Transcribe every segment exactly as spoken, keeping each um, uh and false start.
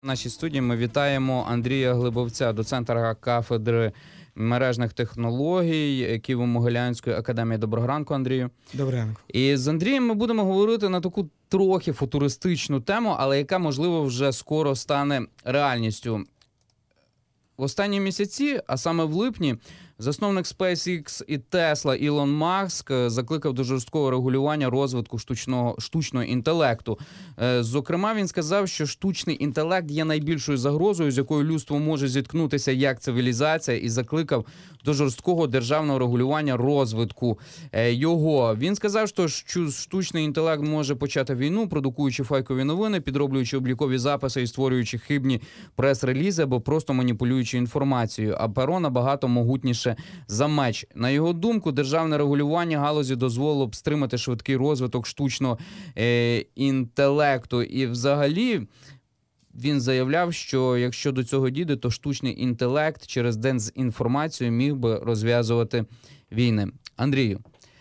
В нашій студії ми вітаємо Андрія Глибовця, доцента кафедри мережних технологій Києво-Могилянської академії. Доброго ранку, Андрію. Доброго ранку. І з Андрієм ми будемо говорити на таку трохи футуристичну тему, але яка, можливо, вже скоро стане реальністю. В останні місяці, а саме в липні, засновник SpaceX і Tesla Ілон Маск закликав до жорсткого регулювання розвитку штучного, штучного інтелекту. Зокрема, він сказав, що штучний інтелект є найбільшою загрозою, з якою людство може зіткнутися як цивілізація, і закликав до жорсткого державного регулювання розвитку його. Він сказав, що штучний інтелект може почати війну, продукуючи фейкові новини, підроблюючи облікові записи і створюючи хибні прес-релізи або просто маніпулюючи інформацією, а перо набагато могутніше за меч. На його думку, державне регулювання галузі дозволило б стримати швидкий розвиток штучного е, інтелекту. І взагалі він заявляв, що якщо до цього дійде, то штучний інтелект через дезінформацію міг би розв'язувати війни. Андрію,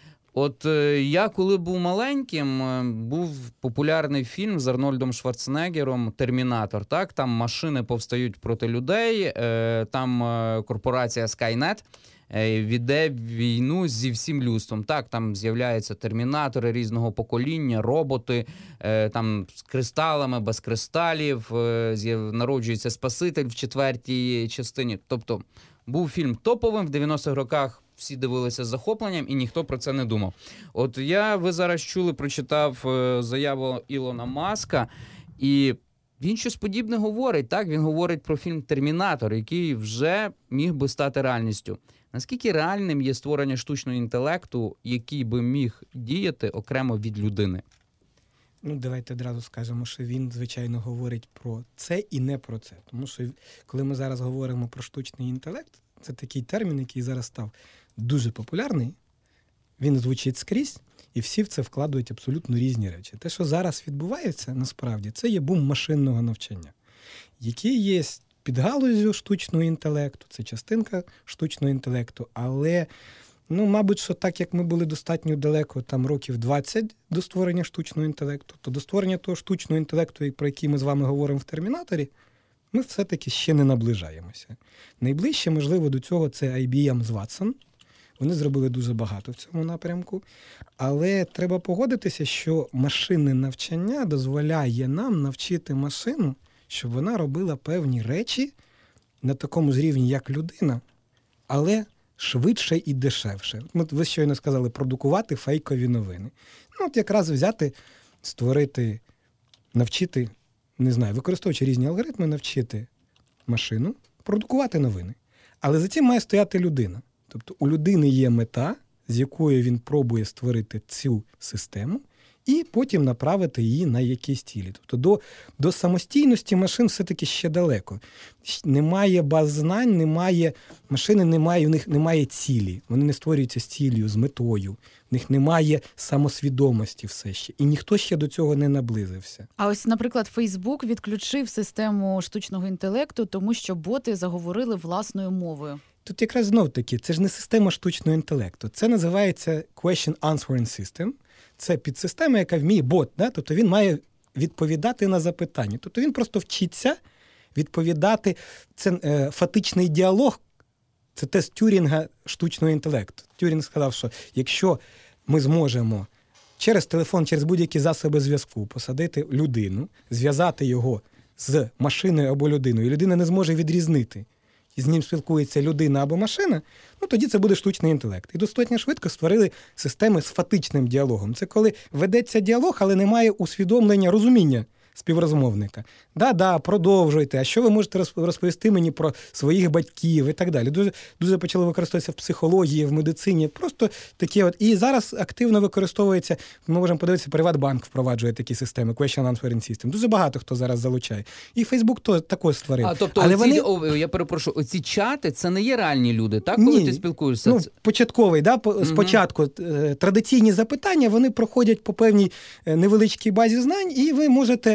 от е, я коли був маленьким, е, був популярний фільм з Арнольдом Шварценеггером «Термінатор». Так? Там машини повстають проти людей, е, там е, корпорація Skynet е, веде війну зі всім людством. Так, там з'являються термінатори різного покоління, роботи, е, там з кристалами, без кристалів, е, народжується Спаситель в четвертій частині. Тобто був фільм топовим в дев'яностих роках. Всі дивилися з захопленням, і ніхто про це не думав. От я, ви зараз чули, прочитав е, заяву Ілона Маска, і він щось подібне говорить. Так, він говорить про фільм «Термінатор», який вже міг би стати реальністю. Наскільки реальним є створення штучного інтелекту, який би міг діяти окремо від людини? Ну, давайте одразу скажемо, що він, звичайно, говорить про це і не про це. Тому що, коли ми зараз говоримо про штучний інтелект, це такий термін, який зараз став дуже популярний, він звучить скрізь, і всі в це вкладають абсолютно різні речі. Те, що зараз відбувається, насправді, це є бум машинного навчання, який є підгалуззю штучного інтелекту, це частинка штучного інтелекту, але, ну, мабуть, що так, як ми були достатньо далеко, там, років двадцять до створення штучного інтелекту, то до створення того штучного інтелекту, про який ми з вами говоримо в «Термінаторі», ми все-таки ще не наближаємося. Найближче, можливо, до цього це ай бі ем з Watson. Вони зробили дуже багато в цьому напрямку. Але треба погодитися, що машинне навчання дозволяє нам навчити машину, щоб вона робила певні речі на такому ж рівні, як людина, але швидше і дешевше. От ви щойно сказали, продукувати фейкові новини. Ну, от якраз взяти, створити, навчити, не знаю, використовуючи різні алгоритми, навчити машину продукувати новини. Але за цим має стояти людина. Тобто у людини є мета, з якою він пробує створити цю систему, і потім направити її на якісь цілі. Тобто до, до самостійності машин все-таки ще далеко. Немає баз знань, немає, машини немає, в них немає цілі. Вони не створюються з цілею, з метою. В них немає самосвідомості все ще. І ніхто ще до цього не наблизився. А ось, наприклад, Facebook відключив систему штучного інтелекту, тому що боти заговорили власною мовою. Тут якраз знов-таки, це ж не система штучного інтелекту. Це називається Question Answering System. Це підсистема, яка вміє бот, да? Тобто він має відповідати на запитання. Тобто він просто вчиться відповідати. Це е, фатичний діалог, це тест Тюрінга штучного інтелекту. Тюрінг сказав, що якщо ми зможемо через телефон, через будь-які засоби зв'язку посадити людину, зв'язати його з машиною або людиною, і людина не зможе відрізнити, і з ним спілкується людина або машина, ну тоді це буде штучний інтелект. І достатньо швидко створили системи з фатичним діалогом. Це коли ведеться діалог, але немає усвідомлення, розуміння співрозмовника. Да-да, продовжуйте, а що ви можете розповісти мені про своїх батьків і так далі. Дуже, дуже почали використовуватися в психології, в медицині, просто такі от. І зараз активно використовується, ми можемо подивитися, Приватбанк впроваджує такі системи, Question Answering System. Дуже багато хто зараз залучає. І Фейсбук то також створив. А, тобто, але оці, вони... о, я перепрошую, оці чати, це не є реальні люди, так, коли Ні. ти спілкуєшся? Ну, початковий, да, по, угу. спочатку традиційні запитання, вони проходять по певній невеличкій базі знань, і ви можете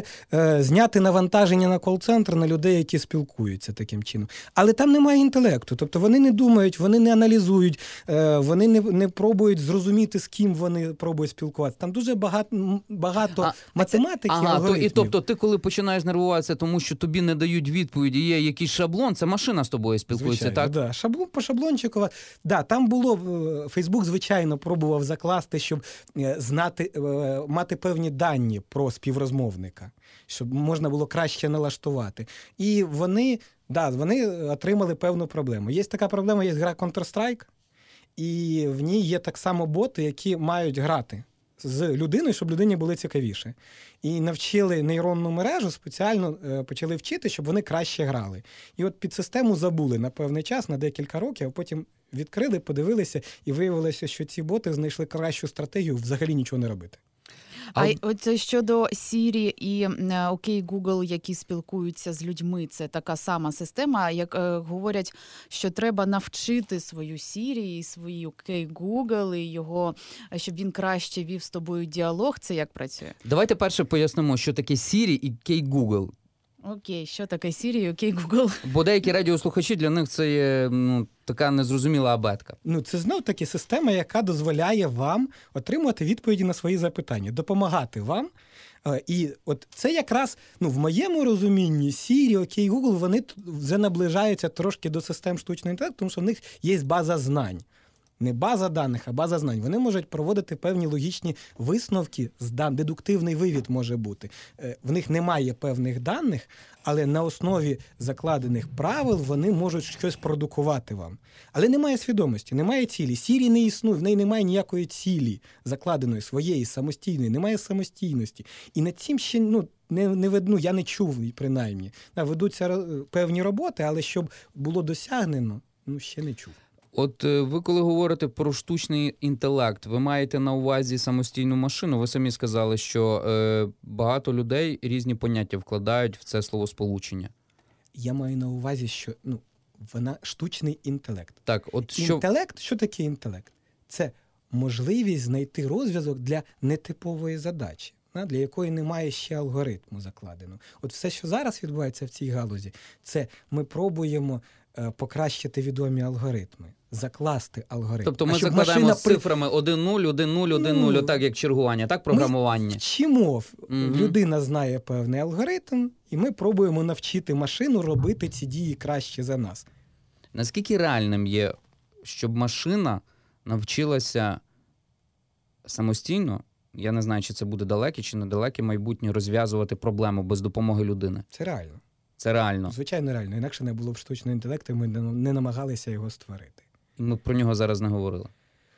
е, зняти навантаження на кол-центр на людей, які спілкуються таким чином. Але там немає інтелекту. Тобто вони не думають, вони не аналізують, е, вони не, не пробують зрозуміти, з ким вони пробують спілкуватися. Там дуже багато, багато А, математики, Ага, то, алгоритмів. і тобто ти, коли починаєш нервуватися, тому що тобі не дають відповіді, є якийсь шаблон, це машина з тобою спілкується, Звичайно, так? Да. Шаблон по шаблончику. Да, там було, Фейсбук, звичайно, пробував закласти, щоб е, знати, е, мати певні дані про співрозмовника, щоб можна було краще налаштувати. І вони, да, вони отримали певну проблему. Є така проблема, є гра Counter-Strike, і в ній є так само боти, які мають грати з людиною, щоб людині було цікавіше. І навчили нейронну мережу, спеціально е, почали вчити, щоб вони краще грали. І от під систему забули на певний час, на декілька років, а потім відкрили, подивилися, і виявилося, що ці боти знайшли кращу стратегію взагалі нічого не робити. А й от щодо Siri і е, Окей Google, які спілкуються з людьми, це така сама система, як е, говорять, що треба навчити свою Siri і свій Окей Google, і його, щоб він краще вів з тобою діалог. Це як працює? Давайте перше пояснимо, що таке Siri і Окей Google. Окей, що таке Siri і Окей Google? Бо деякі радіослухачі, для них це є ну, така незрозуміла абетка. Ну, це знов-таки система, яка дозволяє вам отримувати відповіді на свої запитання, допомагати вам. Е, І от це якраз, ну, в моєму розумінні, Siri, Окей Google, вони т- вже наближаються трошки до систем штучного інтелекту, тому що в них є база знань. Не база даних, а база знань. Вони можуть проводити певні логічні висновки, з дан... дедуктивний вивід може бути. Е, В них немає певних даних, але на основі закладених правил вони можуть щось продукувати вам. Але немає свідомості, немає цілі. Siri не існує, в неї немає ніякої цілі закладеної, своєї, самостійної, немає самостійності. І над цим ще ну, не, не видно, я не чув принаймні. Да, ведуться ро- певні роботи, але щоб було досягнено, ну, ще не чув. От е, ви коли говорите про штучний інтелект, ви маєте на увазі самостійну машину. Ви самі сказали, що е, багато людей різні поняття вкладають в це словосполучення. Я маю на увазі, що ну, вона штучний інтелект. Так, от що Інтелект, що таке інтелект? Це можливість знайти розв'язок для нетипової задачі, да, для якої немає ще алгоритму закладено. От все, що зараз відбувається в цій галузі, це ми пробуємо е, покращити відомі алгоритми, закласти алгоритм. тобто А ми щоб закладаємо машина з при- цифрами один нуль, один нуль, один нуль, Ну, отак як чергування, так програмування. Вчимо, Мгм. людина знає певний алгоритм, і ми пробуємо навчити машину робити ці дії краще за нас. Наскільки реальним є, щоб машина навчилася самостійно, я не знаю, чи це буде далеке чи недалеке майбутнє, розв'язувати проблему без допомоги людини? Це реально. Це реально. Звичайно, реально. Інакше не було б штучного інтелекту, ми не- не намагалися його створити. Ми про нього зараз не говорили.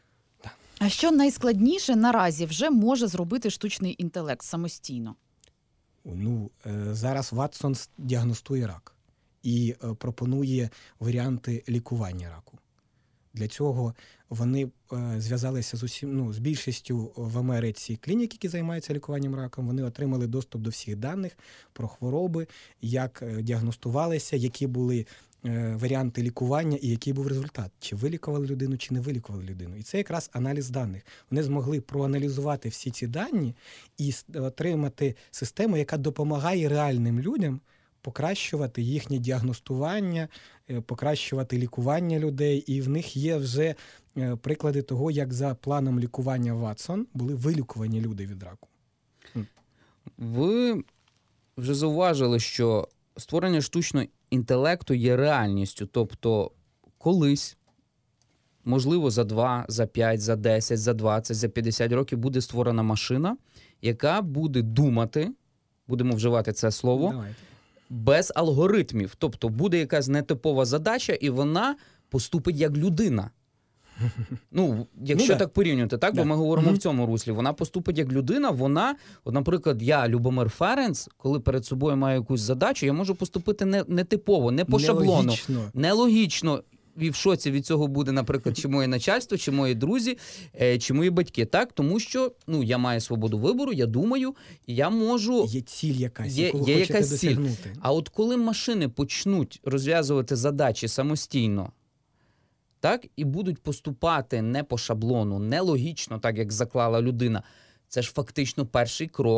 А що найскладніше наразі вже може зробити штучний інтелект самостійно? Ну, е, зараз Ватсон с- діагностує рак і е, пропонує варіанти лікування раку. Для цього вони е, зв'язалися з усім, ну, з більшістю в Америці клінік, які займаються лікуванням раком. Вони отримали доступ до всіх даних про хвороби, як е, діагностувалися, які були е, варіанти лікування і який був результат. Чи вилікували людину, чи не вилікували людину. І це якраз аналіз даних. Вони змогли проаналізувати всі ці дані і с- отримати систему, яка допомагає реальним людям покращувати їхнє діагностування, е, покращувати лікування людей. І в них є вже е, приклади того, як за планом лікування Ватсон були вилікувані люди від раку. Ви вже зауважили, що створення штучного інтелекту є реальністю. Тобто колись, можливо, за два, за п'ять, за десять, за двадцять, за п'ятдесят років буде створена машина, яка буде думати, будемо вживати це слово, Давайте. без алгоритмів. Тобто буде якась нетипова задача, і вона поступить як людина. Ну, якщо Ну, да. так порівнювати, так, Да. бо ми говоримо Мгм. в цьому руслі. Вона поступить як людина, вона, от, наприклад, я, Любомир Ференц, коли перед собою маю якусь задачу, я можу поступити не, не типово, не по шаблону, Нелогічно. нелогічно. І в шоці від цього буде, наприклад, чи моє начальство, чи мої друзі, е, чи мої батьки. Так, тому що ну, я маю свободу вибору, я думаю, і я можу. Є ціль якась, Є- яку ви є хочете якась ціль. досягнути. А от коли машини почнуть розв'язувати задачі самостійно, так, і будуть поступати не по шаблону, не логічно, так як заклала людина, це ж фактично перший крок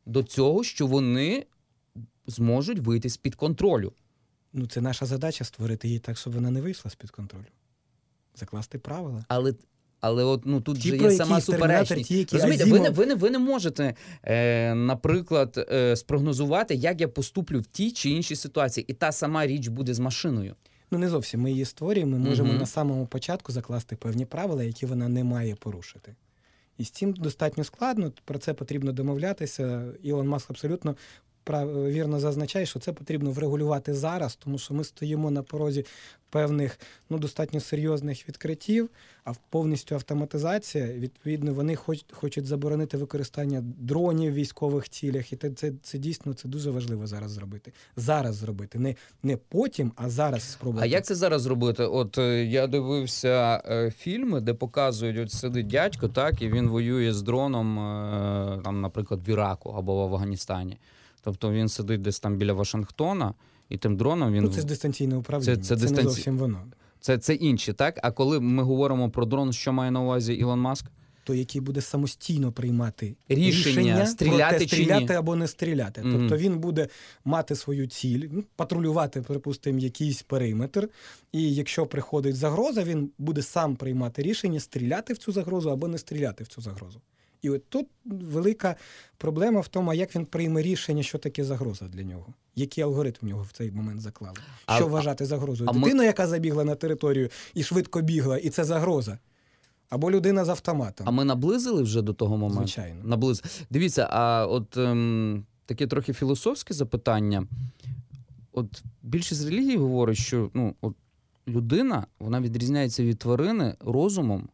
до цього, що вони зможуть вийти з-під контролю. Ну, це наша задача створити її так, щоб вона не вийшла з-під контролю. Закласти правила. Але, але от, ну, тут Ті, же про є сама які Термінатор, суперечність. ті, які Розумієте, ви не, Азімов- ви, не, ви не можете, е, наприклад, е, спрогнозувати, як я поступлю в тій чи іншій ситуації. І та сама річ буде з машиною. Ну, не зовсім. Ми її створюємо, ми можемо Мгм. на самому початку закласти певні правила, які вона не має порушити. І з цим достатньо складно, про це потрібно домовлятися. Ілон Маск абсолютно прав- вірно зазначає, що це потрібно врегулювати зараз, тому що ми стоїмо на порозі певних, ну, достатньо серйозних відкриттів, а в- повністю автоматизація, відповідно, вони хоч, хочуть заборонити використання дронів в військових цілях, і це, це, це дійсно це дуже важливо зараз зробити. Зараз зробити, не, не потім, а зараз спробувати. А як це зараз зробити? От е, я дивився е, фільми, де показують, от сидить дядько, так, і він воює з дроном, е, там, наприклад, в Іраку або в Афганістані. Тобто він сидить десь там біля Вашингтона, і тим дроном він... Ну, це ж дистанційне управління, Це- це, це це дистанці- не зовсім воно. Це, це інші, так? А коли ми говоримо про дрон, що має на увазі Ілон Маск? Той, який буде самостійно приймати Рішення, стріляти про те, чи ні. стріляти або не стріляти. Мгм. Тобто він буде мати свою ціль, ну, патрулювати, припустимо, якийсь периметр, і якщо приходить загроза, він буде сам приймати рішення, стріляти в цю загрозу або не стріляти в цю загрозу. І от тут велика проблема в тому, а як він прийме рішення, що таке загроза для нього. Який алгоритм в нього в цей момент заклали. А- Що вважати загрозою? а ми- Дитина, яка забігла на територію і швидко бігла, і це загроза. Або людина з автоматом. А ми наблизили вже до того моменту? Звичайно. Наблиз... Дивіться, а от ем, таке трохи філософське запитання. От більшість релігій говорить, що ну, от людина, вона відрізняється від тварини розумом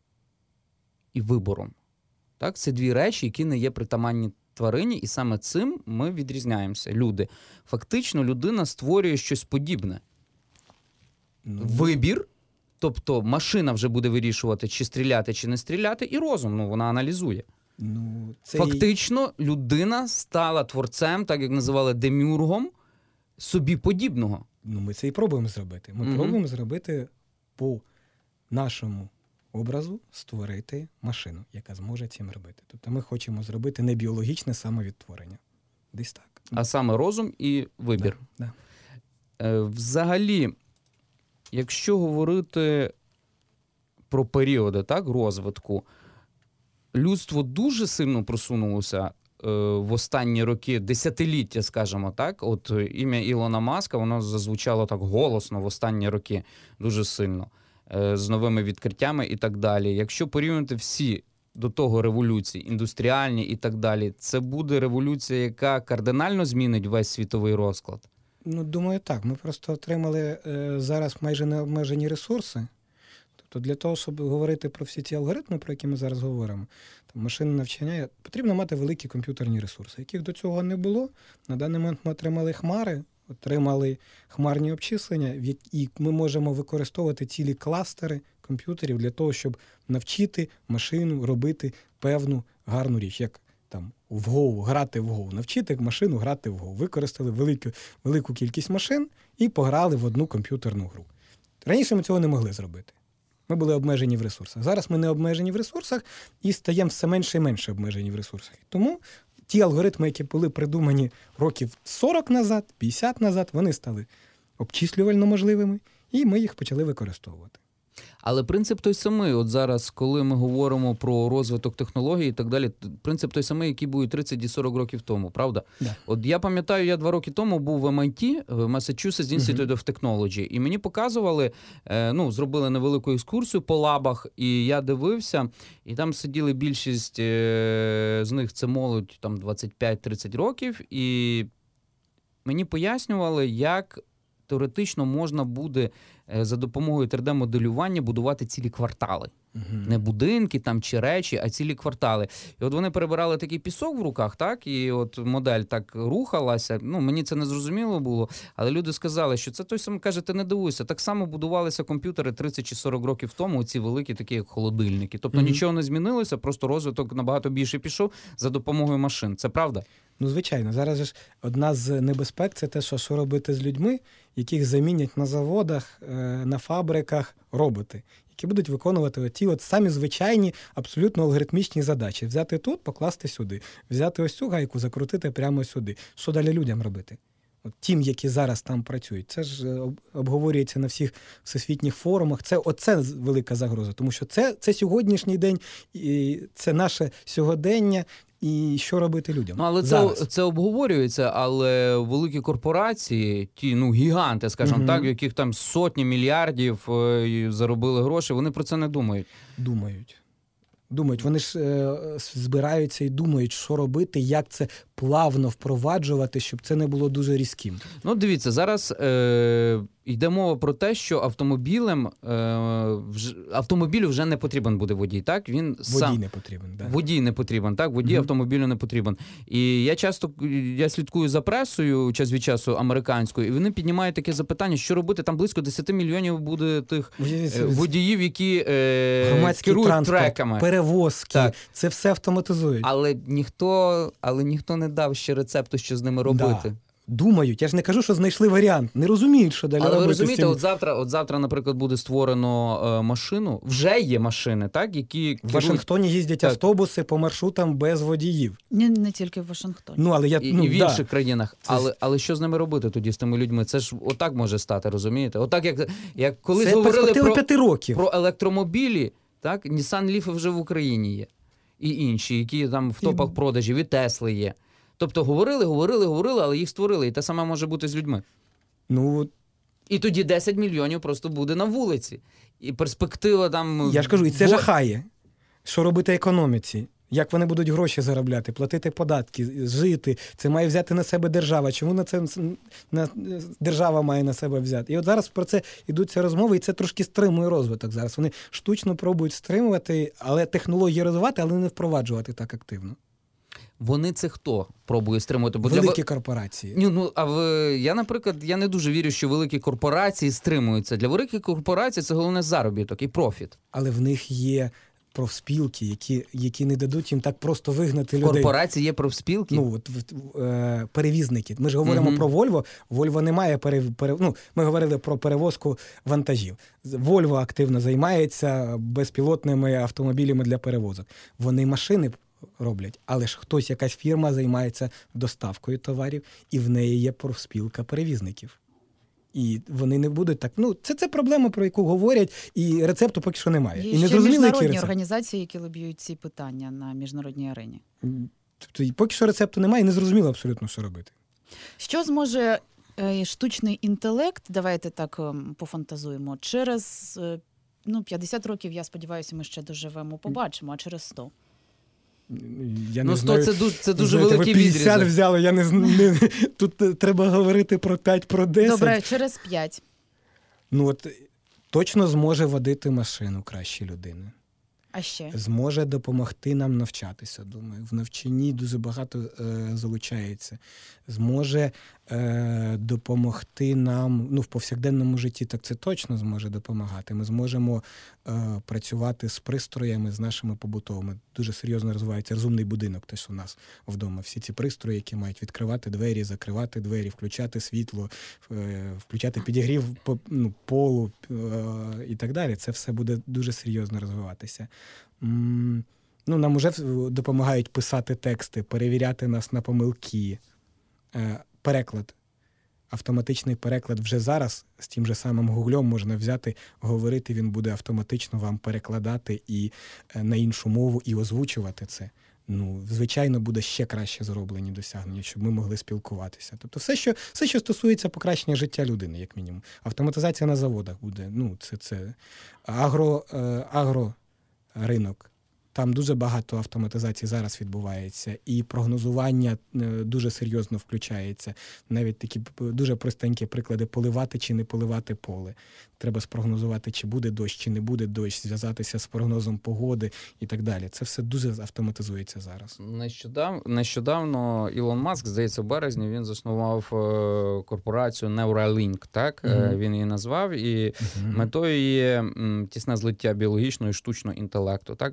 і вибором. Так? Це дві речі, які не є притаманні тварині, і саме цим ми відрізняємося, люди. Фактично, людина створює щось подібне. Ну, Вибір, тобто машина вже буде вирішувати, чи стріляти, чи не стріляти, і розум, ну, вона аналізує. ну, це Фактично, людина стала творцем, так як називали демюргом, собі подібного. Ну, ми це і пробуємо зробити. Ми Мгм. пробуємо зробити по нашому образу створити машину, яка зможе цим робити. Тобто ми хочемо зробити не біологічне самовідтворення. Десь так. А саме розум і вибір. Да, Е, взагалі, якщо говорити про періоди, так, розвитку, людство дуже сильно просунулося е, в останні роки, десятиліття, скажімо так. От е, ім'я Ілона Маска, воно зазвучало так голосно в останні роки дуже сильно, е, з новими відкриттями і так далі. Якщо порівняти всі до того революції, індустріальні і так далі, це буде революція, яка кардинально змінить весь світовий розклад. Ну, думаю, так. Ми просто отримали е, зараз майже необмежені ресурси. Тобто для того, щоб говорити про всі ті алгоритми, про які ми зараз говоримо, там, машинне навчання, потрібно мати великі комп'ютерні ресурси, яких до цього не було. На даний момент ми отримали хмари, отримали хмарні обчислення, в які ми можемо використовувати цілі кластери комп'ютерів для того, щоб навчити машину робити певну гарну річ, як там в Go, грати в Go, навчити машину грати в Go. Використали велику, велику кількість машин і пограли в одну комп'ютерну гру. Раніше ми цього не могли зробити. Ми були обмежені в ресурсах. Зараз ми не обмежені в ресурсах і стаємо все менше і менше обмежені в ресурсах. Тому ті алгоритми, які були придумані років сорок назад, п'ятдесят назад, вони стали обчислювально можливими, і ми їх почали використовувати. Але принцип той самий. От зараз, коли ми говоримо про розвиток технологій і так далі, принцип той самий, який був і тридцять і сорок років тому, правда? Да. От я пам'ятаю, я два роки тому був в ем ай ті, в Massachusetts Institute of Technology, і мені показували, е, ну, зробили невелику екскурсію по лабах, і я дивився, і там сиділи більшість е, з них, це молодь, там двадцять п'ять тридцять років, і мені пояснювали, як теоретично можна буде е, за допомогою три де-моделювання будувати цілі квартали. Не будинки там чи речі, а цілі квартали. І от вони перебирали такий пісок в руках, так, і от модель так рухалася. Ну, мені це не зрозуміло було, але люди сказали, що це той самий, каже, ти не дивуйся, так само будувалися комп'ютери тридцять чи сорок років тому, ці великі такі, як холодильники. Тобто Мгм. нічого не змінилося, просто розвиток набагато більше пішов за допомогою машин. Це правда? Ну, звичайно, зараз же ж одна з небезпек – це те, що, що робити з людьми, яких замінять на заводах е, на фабриках роботи, які будуть виконувати ті от самі звичайні, абсолютно алгоритмічні задачі. Взяти тут, покласти сюди. Взяти ось цю гайку, закрутити прямо сюди. Що далі людям робити? От тим, які зараз там працюють. Це ж обговорюється на всіх всесвітніх форумах. Це оце велика загроза, тому що це, це сьогоднішній день, і це наше сьогодення. І що робити людям? Ну, але зараз? це, це обговорюється, але великі корпорації, ті, ну, гіганти, скажімо Угу. так, в яких там сотні мільярдів е, заробили гроші, вони про це не думають. Думають. Думають. Вони ж е, збираються і думають, що робити, як це плавно впроваджувати, щоб це не було дуже різким. Ну, дивіться, зараз е, йде мова про те, що автомобілем, е, вж, автомобілю вже не потрібен буде водій, так? Він Водій сам... не потрібен. Да. Водій не потрібен, так? Водій Мгм. автомобілю не потрібен. І я часто я слідкую за пресою час від часу американською, і вони піднімають таке запитання, що робити. Там близько десять мільйонів буде тих е, водіїв, які е, Громадський керують транспорт, треками. перевозки, Так. це все автоматизують. Але ніхто, але ніхто не дав ще рецепту, що з ними робити. Да. Думають. Я ж не кажу, що знайшли варіант. Не розуміють, що далі Але робити. ви з розумієте, цим. от завтра, от завтра, наприклад, буде створено е, машину. Вже є машини, так, які В керують... Вашингтоні їздять Так. автобуси по маршрутам без водіїв. Не, не тільки в Вашингтоні. Ну, але я, І, ну, і в да. інших країнах. Це Але, але що з ними робити тоді, з тими людьми? Це ж отак може стати, розумієте? Отак, як, як колись Це говорили перспектива про, п'яти років. про електромобілі, так, Nissan Leaf вже в Україні є. І інші, які там в топах І- продажів, і Тесли є. Тобто говорили, говорили, говорили, але їх створили. І те саме може бути з людьми. Ну, от І тоді десять мільйонів просто буде на вулиці. І перспектива там... я ж кажу, і це бо- жахає. Що робити економіці? Як вони будуть гроші заробляти, платити податки, жити? Це має взяти на себе держава. Чому на це на, держава має на себе взяти? І от зараз про це йдуться розмови, і це трошки стримує розвиток зараз. Вони штучно пробують стримувати, але технології розвивати, але не впроваджувати так активно. Вони це хто пробує стримувати? Бо Великі для... корпорації. Ні, ну, а в... я, наприклад, я не дуже вірю, що великі корпорації стримуються. Для великих корпорацій це головне заробіток і профіт. Але в них є профспілки, які, які не дадуть їм так просто вигнати В людей. корпорації є профспілки. Ну, от, в- е, перевізники. Ми ж говоримо Мгм. про Volvo. Volvo не має пере, пере, ну, ми говорили про перевозку вантажів. Volvo активно займається безпілотними автомобілями для перевозок. Вони машини роблять, але ж хтось, якась фірма займається доставкою товарів, і в неї є профспілка перевізників. І вони не будуть так. Ну, це, це проблема, про яку говорять, і рецепту поки що немає. Є і не ще зрозуміло, який міжнародні рецепт. організації, які лобіюють ці питання на міжнародній арені. Тобто, і поки що рецепту немає, і не зрозуміло абсолютно, що робити. Що зможе е, штучний інтелект, давайте так ем, пофантазуємо, через е, ну, п'ятдесят років, я сподіваюся, ми ще доживемо, побачимо, а через сто? Я Ну, не сто знаю. це дуже, це дуже Знаєте, великий ви п'ятдесят відрізок. взяли, я не, з- не тут е, треба говорити про п'ять, про десять. Добре, через п'ять. Ну от точно зможе водити машину краще людини. А ще? Зможе допомогти нам навчатися, думаю. В навчанні дуже багато е, залучається. Зможе е, допомогти нам, ну, в повсякденному житті, так це точно зможе допомагати. Ми зможемо е, працювати з пристроями, з нашими побутовими. Дуже серйозно розвивається розумний будинок, теж у нас вдома. Всі ці пристрої, які мають відкривати двері, закривати двері, включати світло, е, включати підігрів по- ну, полу е, і так далі. Це все буде дуже серйозно розвиватися. М, Ну, нам вже допомагають писати тексти, перевіряти нас на помилки. Е, Переклад. Автоматичний переклад вже зараз з тим же самим Гуглем можна взяти, говорити, він буде автоматично вам перекладати і е, на іншу мову і озвучувати це. Ну, звичайно, буде ще краще зроблені досягнення, щоб ми могли спілкуватися. Тобто все, що, все, що стосується покращення життя людини, як мінімум. Автоматизація на заводах буде. Ну, це, це агро, е, агроринок. Там дуже багато автоматизації зараз відбувається, і прогнозування е, дуже серйозно включається. Навіть такі п- дуже простенькі приклади: поливати чи не поливати поле. Треба спрогнозувати, чи буде дощ, чи не буде дощ, зв'язатися з прогнозом погоди і так далі. Це все дуже автоматизується зараз. Нещодавно, нещодавно Ілон Маск, здається, в березні він заснував е, корпорацію Neuralink, так? Е, Мгм. він її назвав, і метою є м, тісне злиття біологічного і штучного інтелекту. Так? Ми вже будемо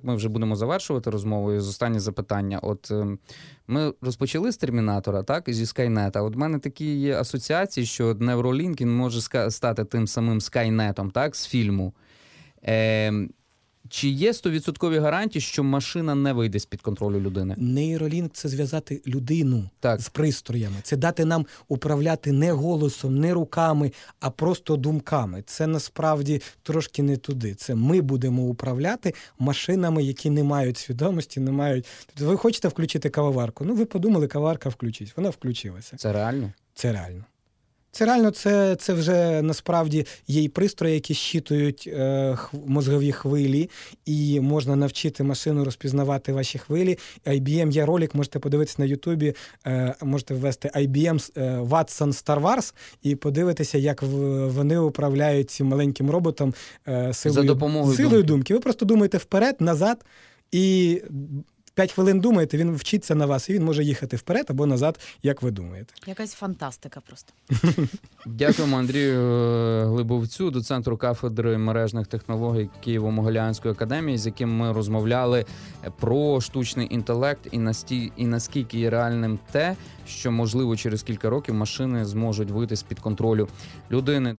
будемо завершувати розмову. І останнє запитання. От ем, ми розпочали з Термінатора, так, зі Скайнета. От в мене такі є асоціації, що Neuralink, він може ска- стати тим самим Скайнетом, так, з фільму. Ем, Чи є сто відсотків гарантії, що машина не вийде з-під контролю людини? Нейролінк – це зв'язати людину Так. з пристроями. Це дати нам управляти не голосом, не руками, а просто думками. Це насправді трошки не туди. Це ми будемо управляти машинами, які не мають свідомості, не мають... Тобто ви хочете включити кавоварку? Ну, ви подумали, кавоварка включить. Вона включилася. Це реально? Це реально. Це реально, це, це вже насправді є і пристрої, які щитують е, хв- мозгові хвилі, і можна навчити машину розпізнавати ваші хвилі. ай бі ем є ролик, можете подивитися на Ютубі, е, можете ввести ай бі ем е, Watson Star Wars і подивитися, як в, вони управляють цим маленьким роботом е, силою, За допомогою силою думки. думки. Ви просто думаєте вперед, назад, і п'ять хвилин думаєте, він вчиться на вас, і він може їхати вперед або назад, як ви думаєте. Якась фантастика просто. Дякуємо Андрію Глибовцю, доцентру кафедри мережних технологій Києво-Могилянської академії, з яким ми розмовляли про штучний інтелект і, насті... і наскільки є реальним те, що, можливо, через кілька років машини зможуть вийти з-під контролю людини.